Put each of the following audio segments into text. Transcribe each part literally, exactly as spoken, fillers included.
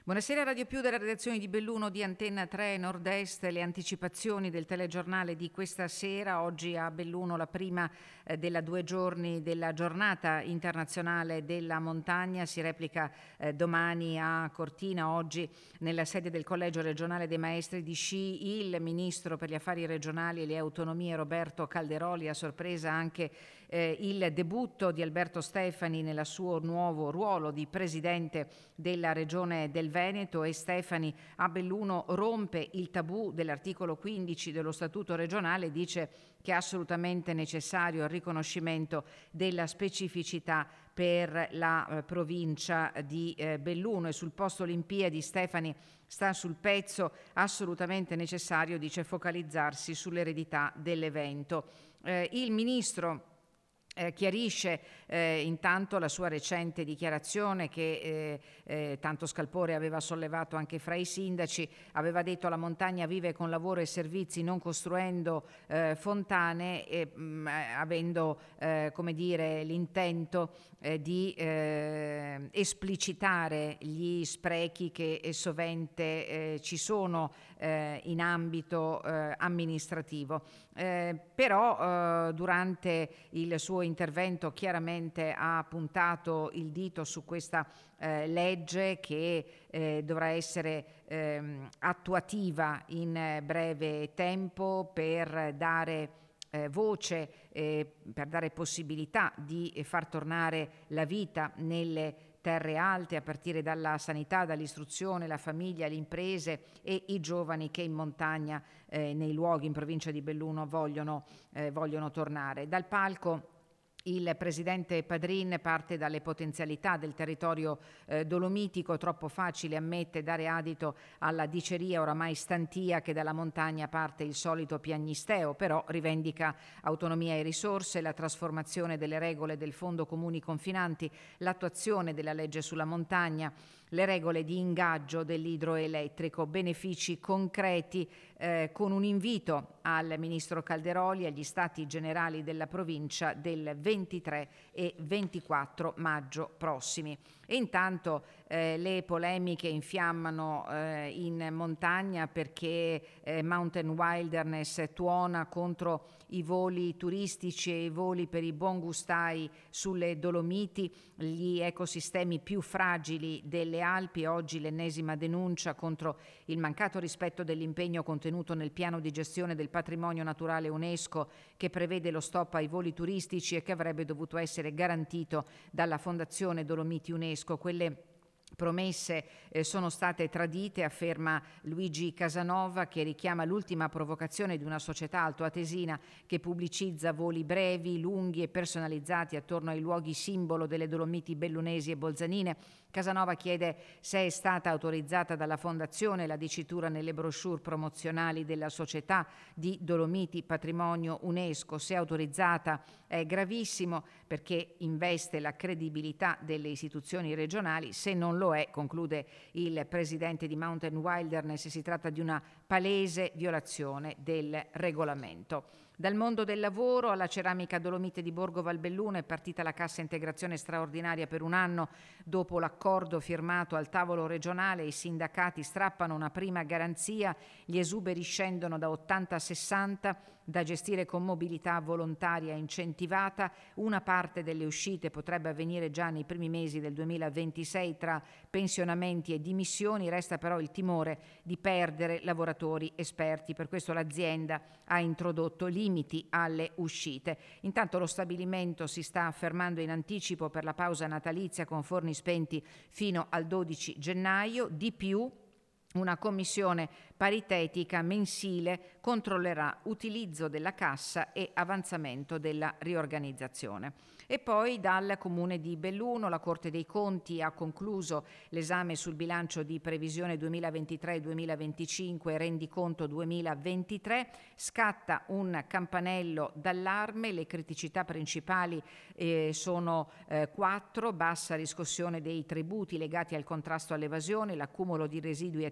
Buonasera Radio Più della redazione di Belluno di Antenna tre Nord-Est, le anticipazioni del telegiornale di questa sera. Oggi a Belluno la prima eh, della due giorni della giornata internazionale della montagna, si replica eh, domani a Cortina, oggi nella sede del Collegio regionale dei maestri di sci. Il ministro per gli affari regionali e le autonomie Roberto Calderoli a sorpresa anche eh, il debutto di Alberto Stefani nel suo nuovo ruolo di presidente della regione del Veneto, e Stefani a Belluno rompe il tabù dell'articolo quindici dello Statuto regionale, dice che è assolutamente necessario il riconoscimento della specificità per la eh, provincia di eh, Belluno, e sul posto Olimpiadi Stefani sta sul pezzo, assolutamente necessario, dice, focalizzarsi sull'eredità dell'evento. Eh, il ministro Eh, chiarisce eh, intanto la sua recente dichiarazione che eh, eh, tanto scalpore aveva sollevato anche fra i sindaci. Aveva detto: la montagna vive con lavoro e servizi, non costruendo eh, fontane, e, mh, avendo eh, come dire l'intento eh, di eh, esplicitare gli sprechi che eh, sovente eh, ci sono eh, in ambito eh, amministrativo. Eh, però eh, durante il suo intervento chiaramente ha puntato il dito su questa eh, legge che eh, dovrà essere ehm, attuativa in eh, breve tempo per dare eh, voce, eh, per dare possibilità di far tornare la vita nelle terre alte, a partire dalla sanità, dall'istruzione, la famiglia, le imprese e i giovani che in montagna, eh, nei luoghi in provincia di Belluno vogliono, eh, vogliono tornare. Dal palco il presidente Padrin parte dalle potenzialità del territorio eh, dolomitico. Troppo facile, ammette, dare adito alla diceria oramai stantia che dalla montagna parte il solito piagnisteo, però rivendica autonomia e risorse, la trasformazione delle regole del Fondo Comuni Confinanti, l'attuazione della legge sulla montagna, le regole di ingaggio dell'idroelettrico, benefici concreti, eh, con un invito al ministro Calderoli e agli stati generali della provincia del ventitré e ventiquattro maggio prossimi. E intanto eh, le polemiche infiammano eh, in montagna perché eh, Mountain Wilderness tuona contro i voli turistici e i voli per i buongustai sulle Dolomiti, gli ecosistemi più fragili delle Alpi. Oggi l'ennesima denuncia contro il mancato rispetto dell'impegno contenuto nel piano di gestione del patrimonio naturale UNESCO, che prevede lo stop ai voli turistici e che avrebbe dovuto essere garantito dalla Fondazione Dolomiti UNESCO. Quelle promesse eh, sono state tradite, afferma Luigi Casanova, che richiama l'ultima provocazione di una società altoatesina che pubblicizza voli brevi, lunghi e personalizzati attorno ai luoghi simbolo delle Dolomiti bellunesi e bolzanine. Casanova chiede se è stata autorizzata dalla Fondazione la dicitura nelle brochure promozionali della società di Dolomiti Patrimonio UNESCO. Se è autorizzata è gravissimo, perché investe la credibilità delle istituzioni regionali. Se non lo è, conclude il presidente di Mountain Wilderness, si tratta di una palese violazione del regolamento. Dal mondo del lavoro alla ceramica Dolomite di Borgo Valbelluno è partita la cassa integrazione straordinaria per un anno. Dopo l'accordo firmato al tavolo regionale, i sindacati strappano una prima garanzia, gli esuberi scendono da ottanta a sessanta, da gestire con mobilità volontaria incentivata. Una parte delle uscite potrebbe avvenire già nei primi mesi del duemilaventisei tra pensionamenti e dimissioni, resta però il timore di perdere lavoratori esperti. Per questo l'azienda ha introdotto limiti alle uscite. Intanto lo stabilimento si sta fermando in anticipo per la pausa natalizia con forni spenti fino al dodici gennaio. Di più, una commissione paritetica mensile controllerà utilizzo della cassa e avanzamento della riorganizzazione. E poi dal Comune di Belluno la Corte dei Conti ha concluso l'esame sul bilancio di previsione duemilaventitré duemilaventicinque e rendiconto duemilaventitré. Scatta un campanello d'allarme, le criticità principali eh, sono eh, quattro: bassa riscossione dei tributi legati al contrasto all'evasione, l'accumulo di residui attivi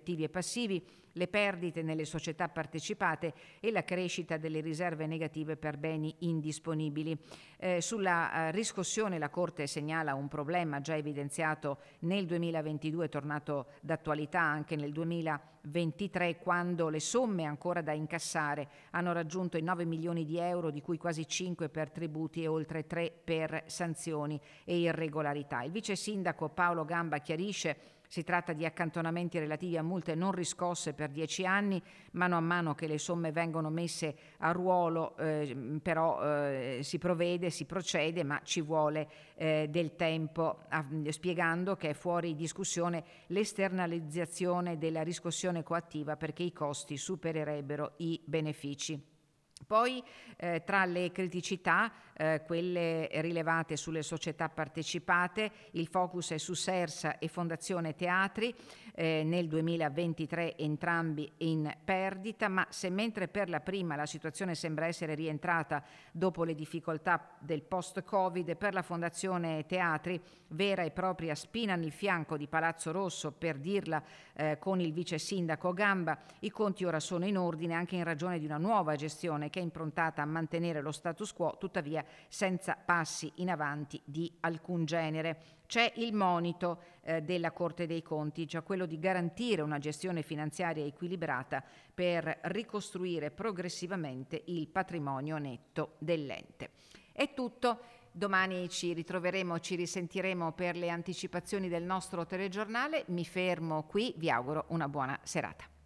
attivi e passivi, le perdite nelle società partecipate e la crescita delle riserve negative per beni indisponibili. Eh, sulla eh, riscossione la Corte segnala un problema già evidenziato nel duemilaventidue, tornato d'attualità anche nel duemilaventitré, quando le somme ancora da incassare hanno raggiunto i nove milioni di euro, di cui quasi cinque per tributi e oltre tre per sanzioni e irregolarità. Il vice sindaco Paolo Gamba chiarisce: si tratta di accantonamenti relativi a multe non riscosse per dieci anni, mano a mano che le somme vengono messe a ruolo, eh, però eh, si provvede, si procede, ma ci vuole eh, del tempo, ah, spiegando che è fuori discussione l'esternalizzazione della riscossione coattiva perché i costi supererebbero i benefici. Poi eh, tra le criticità, eh, quelle rilevate sulle società partecipate, il focus è su Sersa e Fondazione Teatri, eh, nel duemilaventitré entrambi in perdita, ma se mentre per la prima la situazione sembra essere rientrata dopo le difficoltà del post-Covid, per la Fondazione Teatri, vera e propria spina nel fianco di Palazzo Rosso, per dirla eh, con il vice sindaco Gamba, i conti ora sono in ordine anche in ragione di una nuova gestione che è improntata a mantenere lo status quo, tuttavia senza passi in avanti di alcun genere. C'è il monito eh, della Corte dei Conti, cioè quello di garantire una gestione finanziaria equilibrata per ricostruire progressivamente il patrimonio netto dell'ente. È tutto. Domani ci ritroveremo, ci risentiremo per le anticipazioni del nostro telegiornale. Mi fermo qui, vi auguro una buona serata.